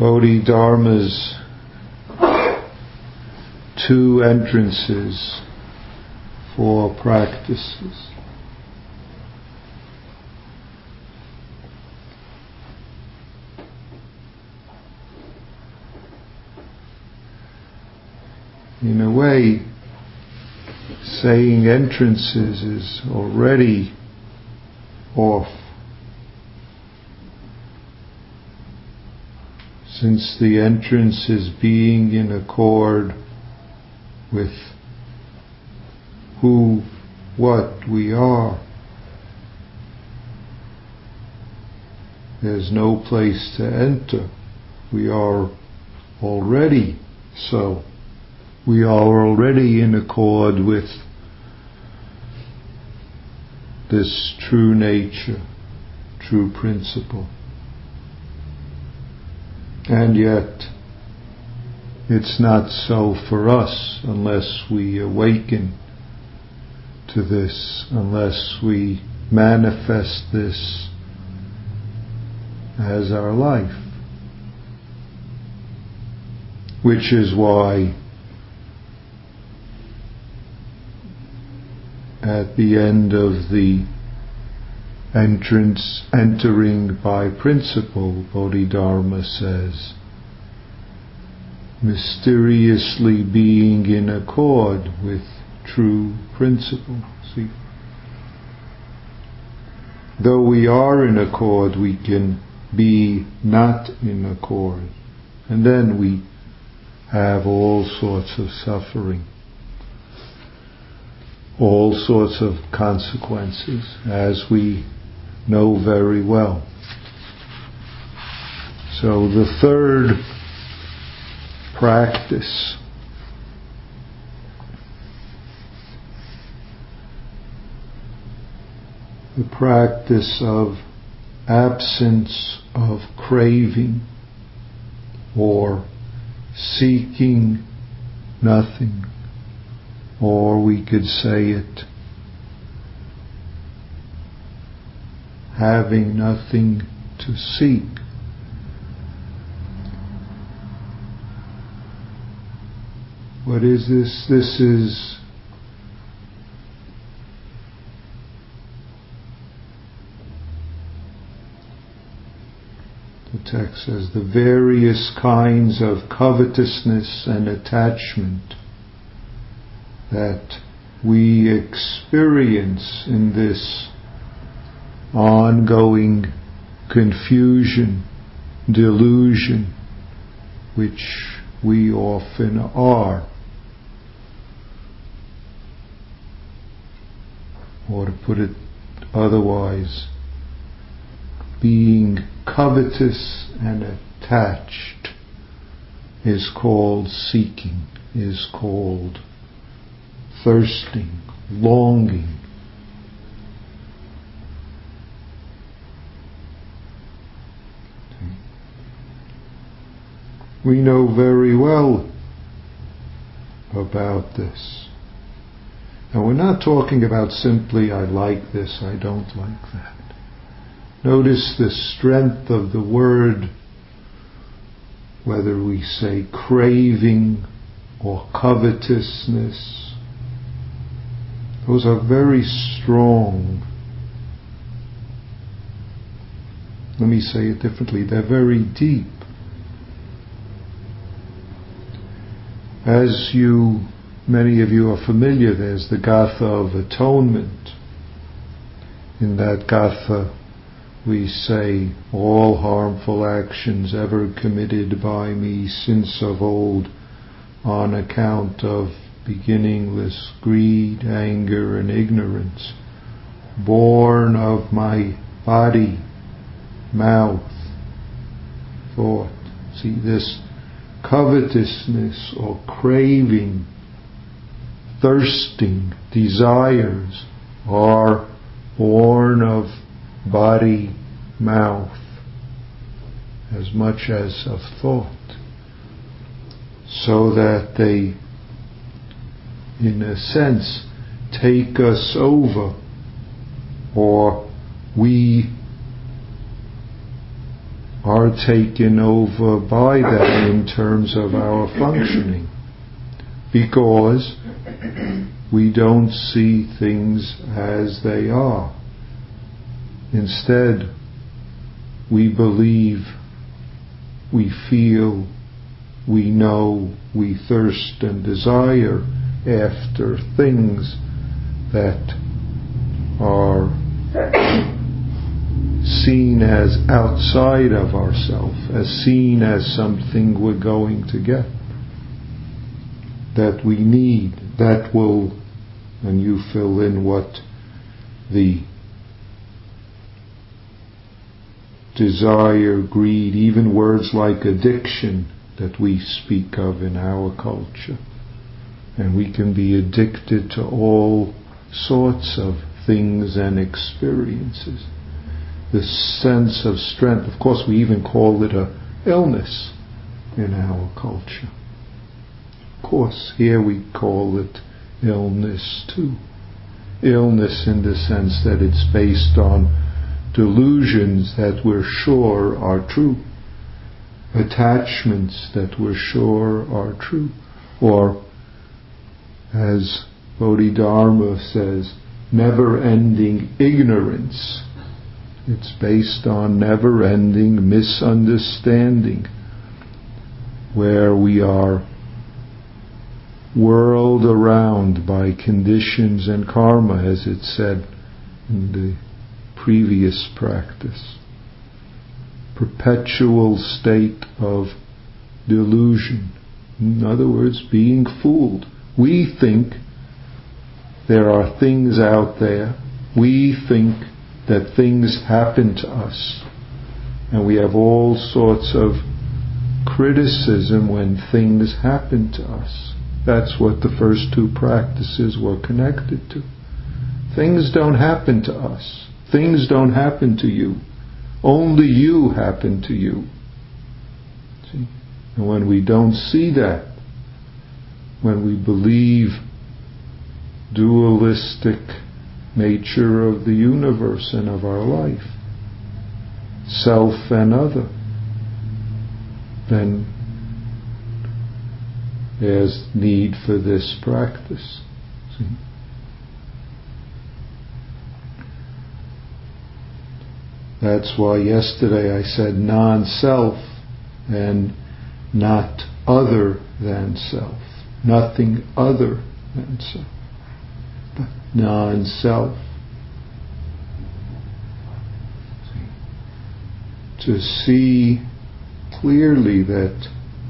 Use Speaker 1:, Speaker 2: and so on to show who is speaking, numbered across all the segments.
Speaker 1: Bodhidharma's two entrances for practices. In a way, saying entrances is already off, since the entrance is being in accord with who, what we are. There's no place to enter. We are already so. We are already in accord with this true nature, true principle. And yet, it's not so for us unless we awaken to this, unless we manifest this as our life. Which is why at the end of the entering by principle, Bodhidharma says, mysteriously being in accord with true principle. See? Though we are in accord, we can be not in accord. And then we have all sorts of suffering, all sorts of consequences, as we know very well. So the third practice the practice of absence of craving or seeking nothing, or we could say it, having nothing to seek. What is this? This is the text says the various kinds of covetousness and attachment that we experience in this ongoing confusion, delusion, which we often are. Or to put it otherwise, being covetous and attached is called seeking, is called thirsting, longing. We know very well about this. And we're not talking about simply, I like this, I don't like that. Notice the strength of the word, whether we say craving or covetousness. Those are very strong. Let me say it differently. They're very deep. As many of you are familiar, there's the Gatha of Atonement. In that Gatha, we say, all harmful actions ever committed by me since of old, on account of beginningless greed, anger, and ignorance, born of my body, mouth, thought. See, this covetousness or craving, thirsting, desires are born of body, mouth, as much as of thought, so that they, in a sense, take us over, or we are taken over by that in terms of our functioning, because we don't see things as they are. Instead, we believe, we feel, we know, we thirst and desire after things that are seen as outside of ourselves, as seen as something we're going to get, that we need, that will, and you fill in what the desire, greed, even words like addiction that we speak of in our culture. And we can be addicted to all sorts of things and experiences. The sense of strength, of course we even call it a illness in our culture. Of course, here we call it illness too. Illness in the sense that it's based on delusions that we're sure are true, attachments that we're sure are true, or as Bodhidharma says, never-ending ignorance. It's based on never-ending misunderstanding, where we are whirled around by conditions and karma, as it said in the previous practice. Perpetual state of delusion. In other words, being fooled. We think there are things out there. We think that things happen to us. And we have all sorts of criticism when things happen to us. That's what the first two practices were connected to. Things don't happen to us. Things don't happen to you. Only you happen to you. See? And when we don't see that, when we believe dualistic nature of the universe and of our life, self and other, then there's need for this practice. See? That's why yesterday I said non-self and not other than self. Nothing other than self. But non-self. To see clearly that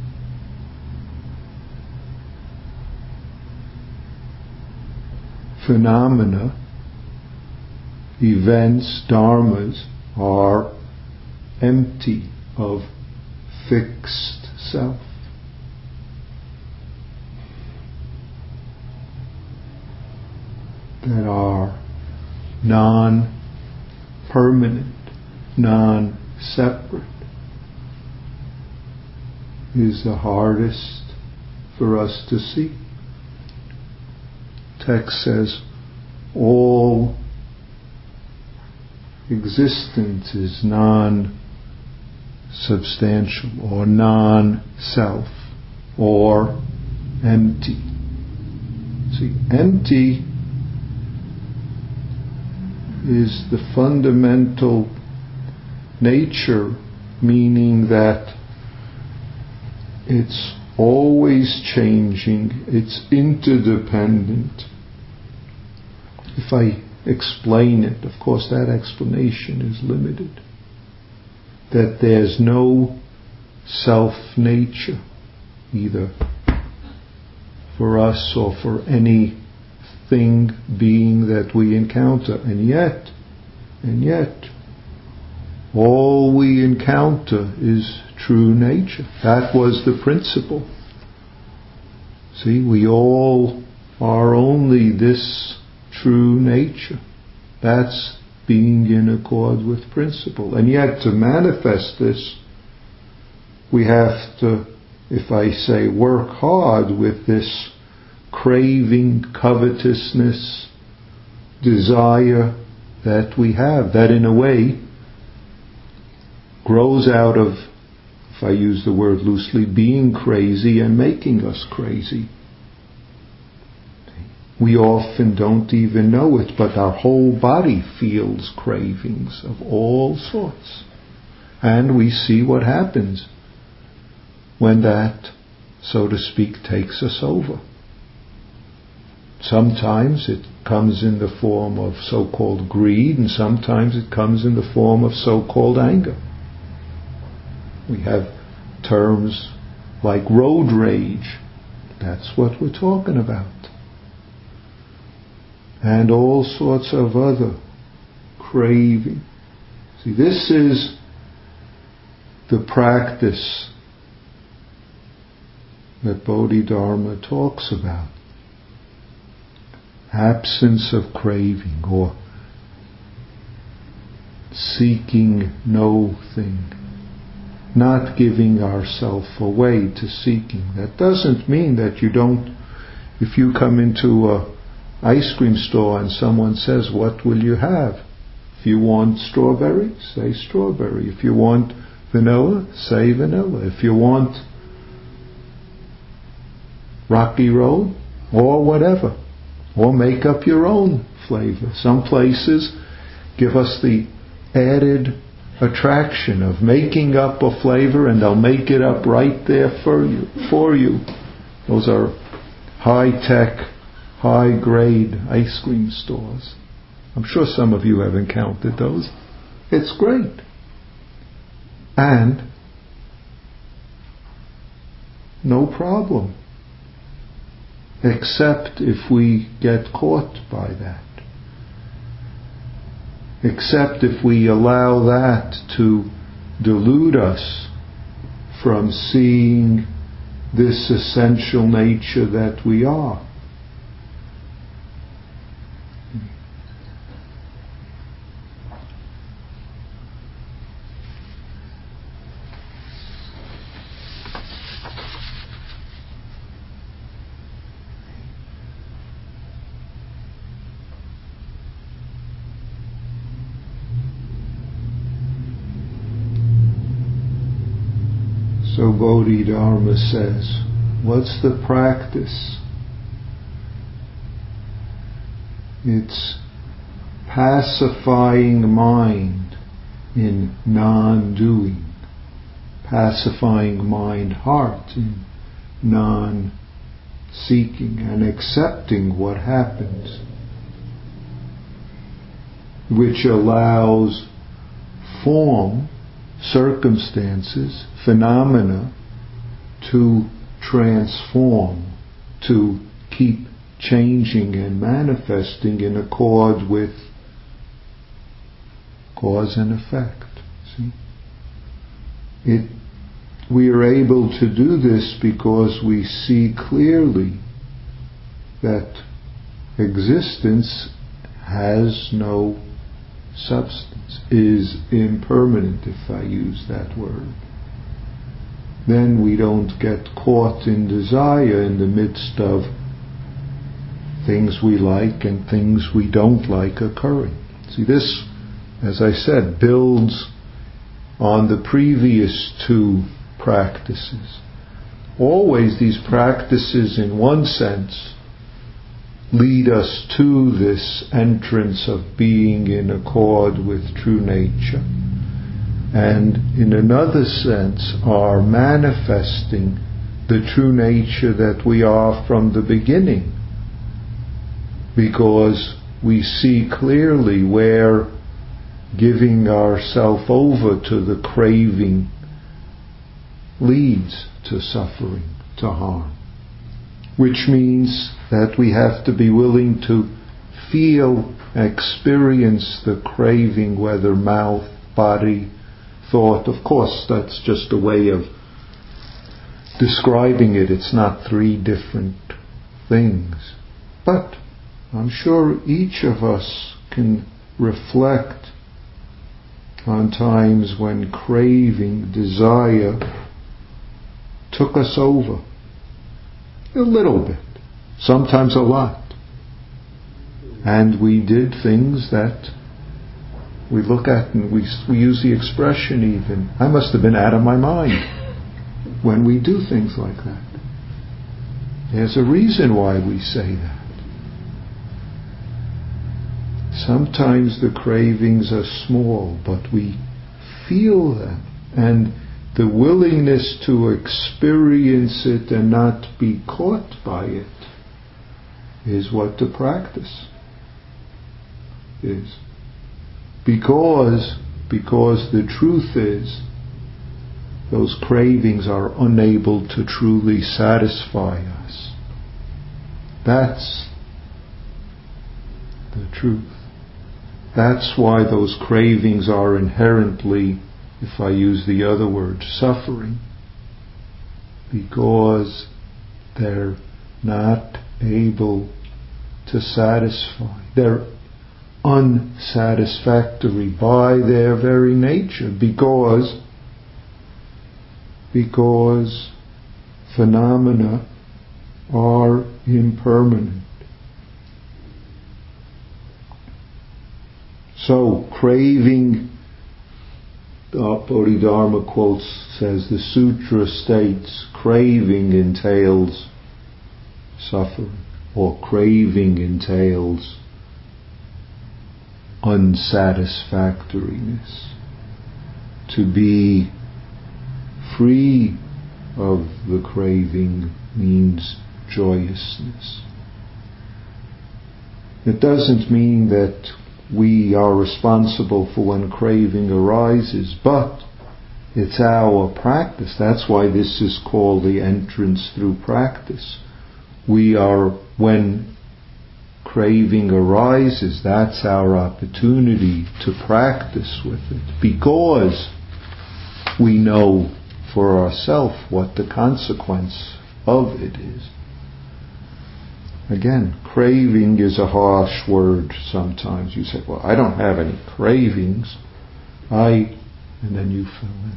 Speaker 1: phenomena, events, dharmas, are empty of fixed self. That are non-permanent, non-separate, is the hardest for us to see. Text says all existence is non-substantial or non-self or empty. See, empty is the fundamental nature, meaning that it's always changing, it's interdependent. If I explain it, of course that explanation is limited. That there's no self-nature, either for us or for any thing, being that we encounter. And yet, all we encounter is true nature. That was the principle. See, we all are only this true nature. That's being in accord with principle. And yet, to manifest this, we have to, if I say, work hard with this craving, covetousness, desire that we have, that in a way grows out of, if I use the word loosely, being crazy and making us crazy. We often don't even know it, but our whole body feels cravings of all sorts. And we see what happens when that, so to speak, takes us over. Sometimes it comes in the form of so-called greed, and sometimes it comes in the form of so-called anger. We have terms like road rage. That's what we're talking about. And all sorts of other craving. See, this is the practice that Bodhidharma talks about. Absence of craving, or seeking no thing. Not giving ourselves away to seeking. That doesn't mean that you don't, if you come into a ice cream store and someone says, what will you have? If you want strawberry, say strawberry. If you want vanilla, say vanilla. If you want Rocky Road, or whatever. Or make up your own flavor. Some places give us the added attraction of making up a flavor, and they'll make it up right there for you. Those are high-tech, high-grade ice cream stores. I'm sure some of you have encountered those. It's great. And no problem. Except if we get caught by that. Except if we allow that to delude us from seeing this essential nature that we are. So Bodhidharma says, what's the practice? It's pacifying mind in non-doing, pacifying mind-heart in non-seeking, and accepting what happens, which allows form, circumstances, phenomena to transform, to keep changing and manifesting in accord with cause and effect. See? We are able to do this because we see clearly that existence has no substance, is impermanent, if I use that word. Then we don't get caught in desire in the midst of things we like and things we don't like occurring. See, this, as I said, builds on the previous two practices. Always these practices, in one sense, lead us to this entrance of being in accord with true nature, and in another sense are manifesting the true nature that we are from the beginning, because we see clearly where giving ourselves over to the craving leads to suffering, to harm. Which means that we have to be willing to feel, experience the craving, whether mouth, body, thought. Of course, that's just a way of describing it. It's not three different things. But I'm sure each of us can reflect on times when craving, desire took us over. A little bit, sometimes a lot. And we did things that We look at and we use the expression even, I must have been out of my mind, when we do things like that. There's a reason why we say that. Sometimes the cravings are small, but we feel them. And the willingness to experience it and not be caught by it is what the practice is. Because the truth is, those cravings are unable to truly satisfy us. That's the truth. That's why those cravings are inherently, if I use the other word, suffering. Because they're not able to satisfy. They're unsatisfactory by their very nature, because phenomena are impermanent. So, craving, the Bodhidharma quotes, says, the sutra states, craving entails suffering, or craving entails unsatisfactoriness. To be free of the craving means joyousness. It doesn't mean that we are responsible for when craving arises, but it's our practice. That's why this is called the entrance through practice. We are, when craving arises, that's our opportunity to practice with it, because we know for ourselves what the consequence of it is. Again, craving is a harsh word sometimes. You say, well, I don't have any cravings. And then you fill in.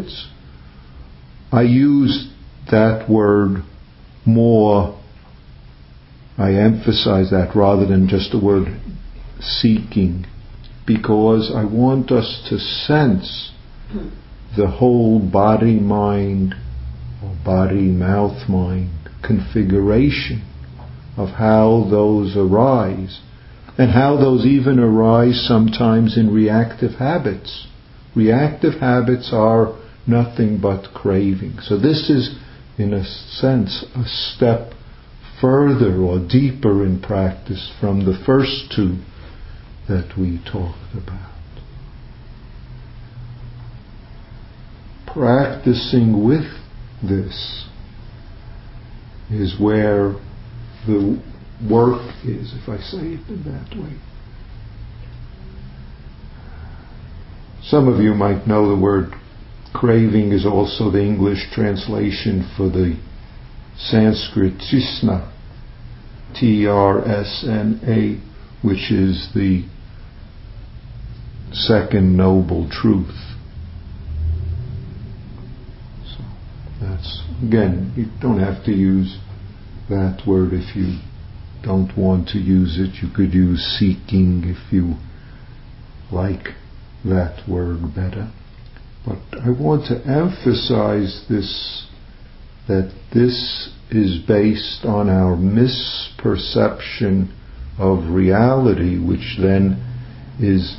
Speaker 1: I use that word more, I emphasize that rather than just the word seeking, because I want us to sense the whole body-mind or body-mouth-mind configuration of how those arise, and how those even arise sometimes in reactive habits. Reactive habits are nothing but craving. So this is, in a sense, a step further or deeper in practice from the first two that we talked about. Practicing with this is where the work is, if I say it in that way. Some of you might know the word craving is also the English translation for the Sanskrit Trisna, T-R-S-N-A, which is the second noble truth. So that's, again, you don't have to use that word if you don't want to use it. You could use seeking if you like that word better. But I want to emphasize this, that this is based on our misperception of reality, which then is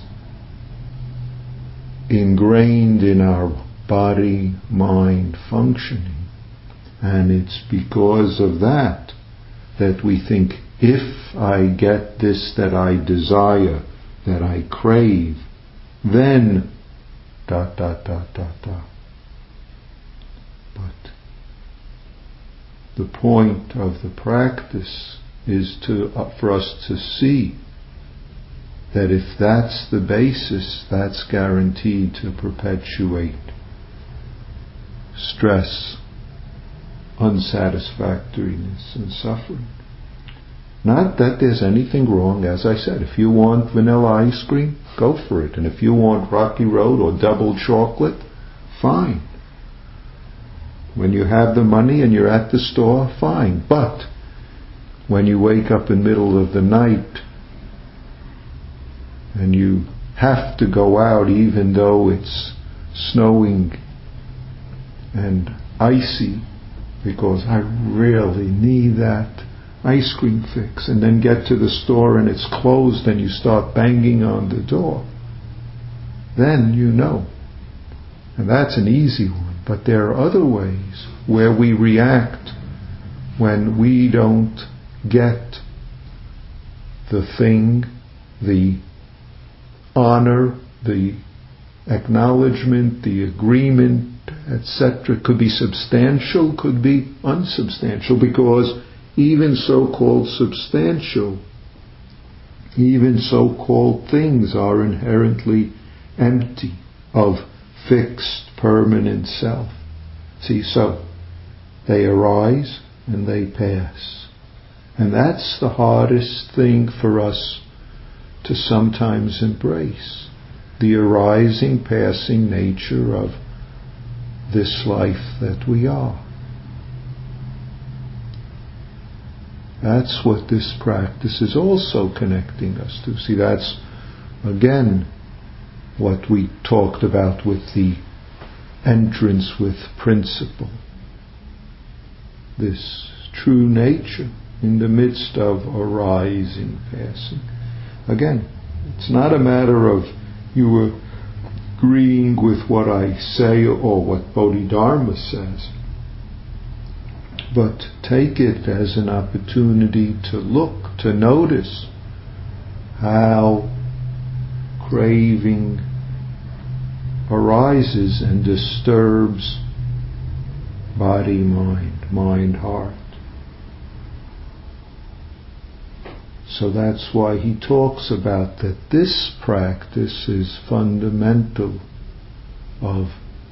Speaker 1: ingrained in our body-mind functioning. And it's because of that we think, if I get this that I desire, that I crave, then ... But the point of the practice is for us to see that if that's the basis, that's guaranteed to perpetuate stress, unsatisfactoriness, and suffering. Not that there's anything wrong, as I said. If you want vanilla ice cream, go for it. And if you want Rocky Road or double chocolate, fine. When you have the money and you're at the store, fine. But when you wake up in the middle of the night and you have to go out even though it's snowing and icy, because I really need that ice cream fix, and then get to the store and it's closed and you start banging on the door, then you know. And that's an easy one. But there are other ways where we react when we don't get the thing, the honor, the acknowledgement, the agreement, etc. Could be substantial, could be unsubstantial, because even so-called substantial, even so-called things are inherently empty of fixed, permanent self. See, so they arise and they pass. And that's the hardest thing for us to sometimes embrace. The arising, passing nature of this life that we are. That's what this practice is also connecting us to. See, that's, again, what we talked about with the entrance with principle. This true nature in the midst of arising, passing. Again, it's not a matter of you agreeing with what I say or what Bodhidharma says, but take it as an opportunity to look, to notice how craving arises and disturbs body, mind, heart. So that's why he talks about that this practice is fundamental of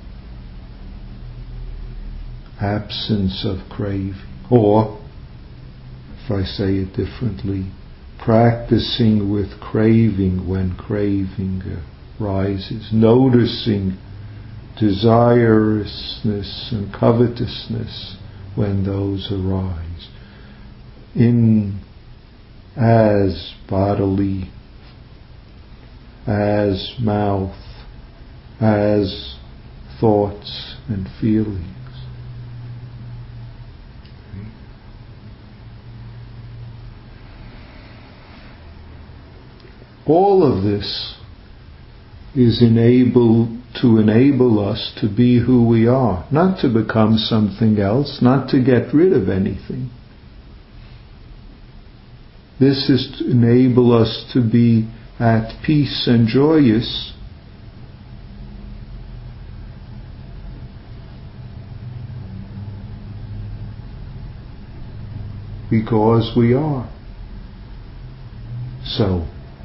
Speaker 1: absence of craving. Or, if I say it differently, practicing with craving when craving rises, noticing desirousness and covetousness when those arise, in as bodily, as mouth, as thoughts and feelings. All of this is to enable us to be who we are, not to become something else, not to get rid of anything. This is to enable us to be at peace and joyous because we are. So,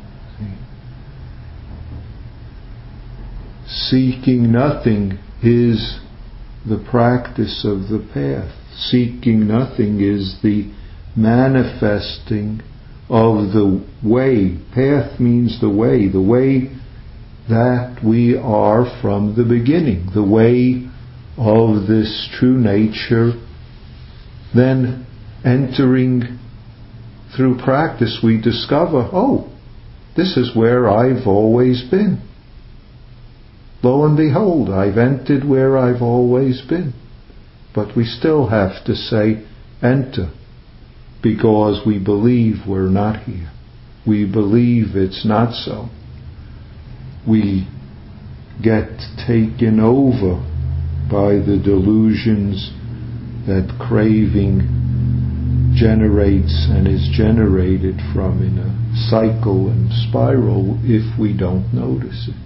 Speaker 1: seeking nothing is the practice of the path. Seeking nothing is the manifesting of the way. Path means the way that we are from the beginning, the way of this true nature. Then entering through practice, we discover, oh, this is where I've always been. Lo and behold, I've entered where I've always been. But we still have to say, enter, because we believe we're not here. We believe it's not so. We get taken over by the delusions that craving generates and is generated from in a cycle and spiral if we don't notice it.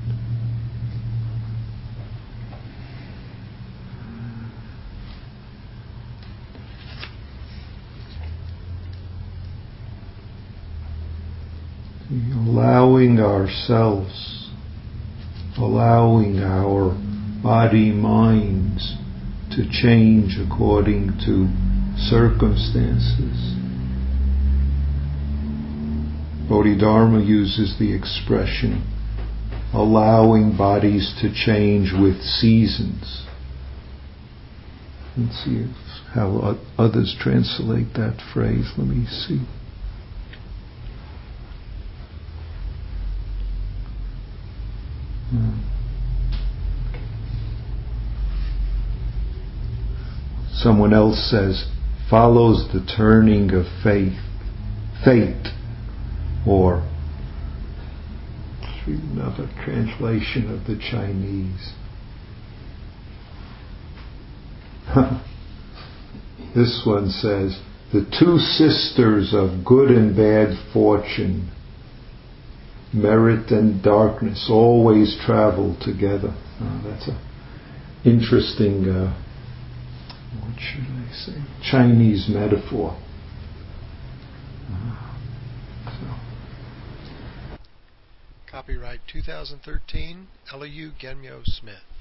Speaker 1: Allowing ourselves, allowing our body, minds to change according to circumstances. Bodhidharma uses the expression, allowing bodies to change with seasons. Let's see how others translate that phrase. Let me see. Someone else says, follows the turning of fate, or another translation of the Chinese. This one says, the two sisters of good and bad fortune, merit and darkness, always travel together. That's an interesting, what should I say, Chinese metaphor.
Speaker 2: Copyright 2013, Elihu Genmyo Smith.